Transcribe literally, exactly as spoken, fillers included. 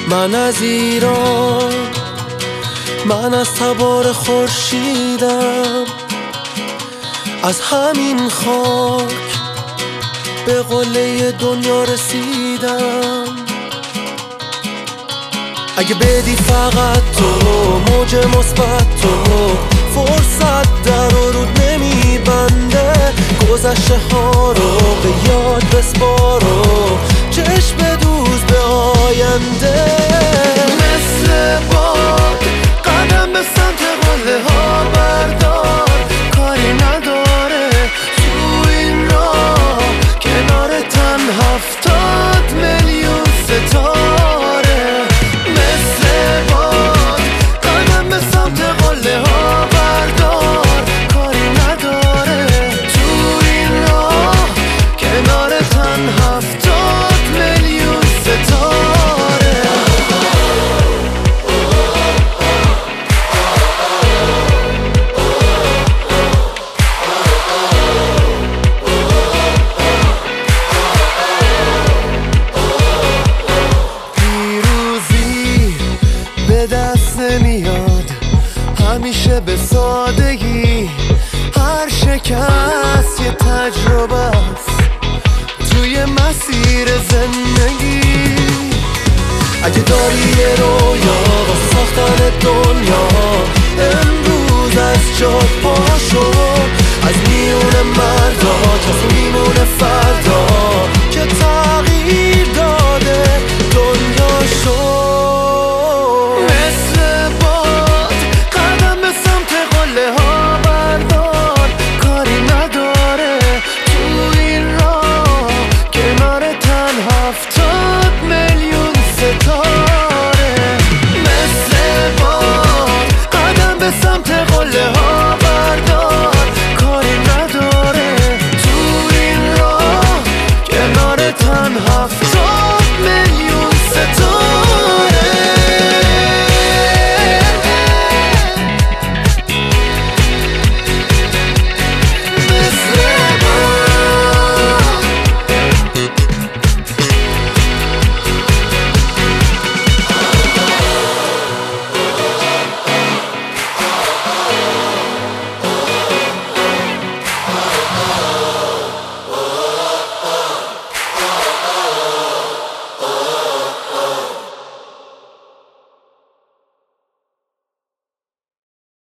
من از ایران، من از تبار خورشیدم، از همین خاک به قله دنیا رسیدم. اگه بدی فقط تو موج مثبت تو، فرصت در و رود نمیبنده، گذشته ها رو به یاد بسپار و چشم دوز به آینده. مثل باد قدم به سمت قله ها بردار، کاری نداره تو این راه کنار تن هفتاد میلیون ستاره. مثل باد قدم به سمت قله ها بردار، کاری نداره تو این راه کنار تن هفتاد میلیون ستاره. به دست نمیاد همیشه به سادگی، هر شکست یه تجربه است توی مسیر زندگی. اگه داری یه رویا با ساختن دنیا